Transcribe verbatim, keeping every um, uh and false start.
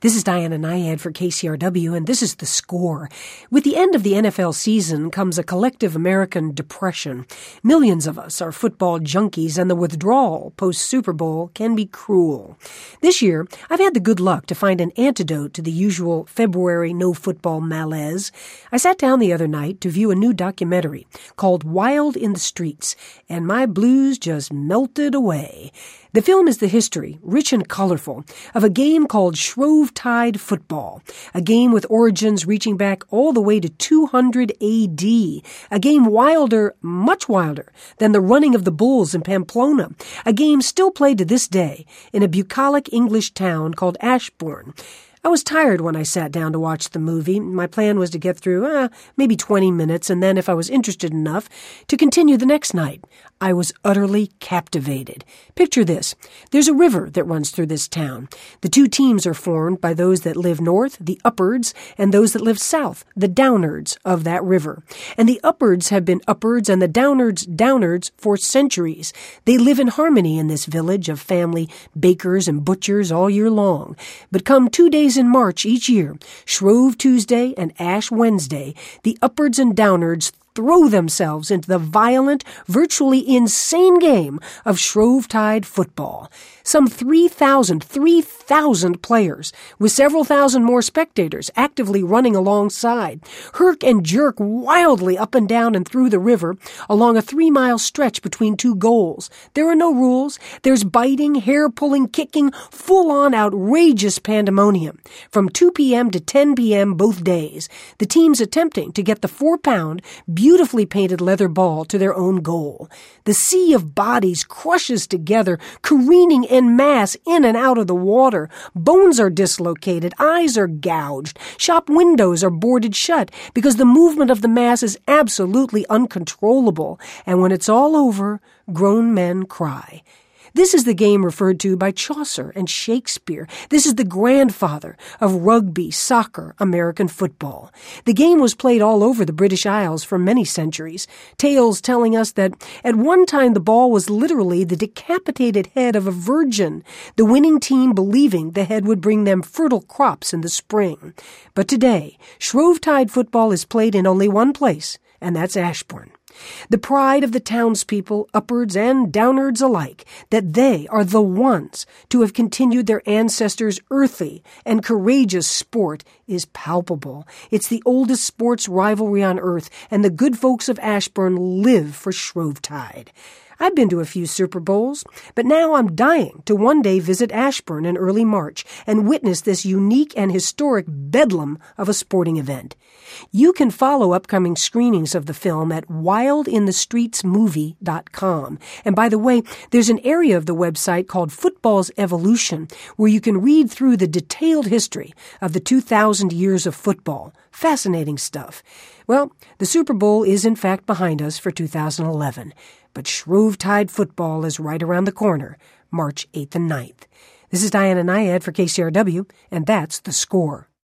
This is Diana Nyad for K C R W, and this is The Score. With the end of the N F L season comes a collective American depression. Millions of us are football junkies, and the withdrawal post-Super Bowl can be cruel. This year, I've had the good luck to find an antidote to the usual February no-football malaise. I sat down the other night to view a new documentary called Wild in the Streets, and my blues just melted away. The film is the history, rich and colorful, of a game called Shrovetide Football, a game with origins reaching back all the way to two hundred A D, a game wilder, much wilder, than the running of the bulls in Pamplona, a game still played to this day in a bucolic English town called Ashbourne. I was tired when I sat down to watch the movie. My plan was to get through uh, maybe twenty minutes, and then, if I was interested enough, to continue the next night. I was utterly captivated. Picture this. There's a river that runs through this town. The two teams are formed by those that live north, the upwards, and those that live south, the downwards of that river. And the upwards have been upwards and the downwards downwards for centuries. They live in harmony in this village of family bakers and butchers all year long. But come two days in March each year, Shrove Tuesday and Ash Wednesday, the upwards and downwards throw themselves into the violent, virtually insane game of Shrovetide football. Some three thousand, three thousand players, with several thousand more spectators actively running alongside, herk and jerk wildly up and down and through the river along a three-mile stretch between two goals. There are no rules. There's biting, hair-pulling, kicking, full-on outrageous pandemonium. From two p.m. to ten p.m. both days, the teams attempting to get the four-pound, beautifully painted leather ball to their own goal. The sea of bodies crushes together, careening en masse in and out of the water. Bones are dislocated, eyes are gouged, shop windows are boarded shut because the movement of the mass is absolutely uncontrollable, and when it's all over, grown men cry. This is the game referred to by Chaucer and Shakespeare. This is the grandfather of rugby, soccer, American football. The game was played all over the British Isles for many centuries, tales telling us that at one time the ball was literally the decapitated head of a virgin, the winning team believing the head would bring them fertile crops in the spring. But today, Shrovetide football is played in only one place, and that's Ashbourne. The pride of the townspeople, upwards and downwards alike, that they are the ones to have continued their ancestors' earthy and courageous sport is palpable. It's the oldest sports rivalry on earth, and the good folks of Ashbourne live for Shrovetide. I've been to a few Super Bowls, but now I'm dying to one day visit Ashbourne in early March and witness this unique and historic bedlam of a sporting event. You can follow upcoming screenings of the film at wild in the streets movie dot com. And by the way, there's an area of the website called Football's Evolution where you can read through the detailed history of the two thousand years of football. Fascinating stuff. Well, the Super Bowl is in fact behind us for two thousand eleven. But Shrovetide football is right around the corner, March eighth and ninth. This is Diana Nyad for K C R W, and that's The Score.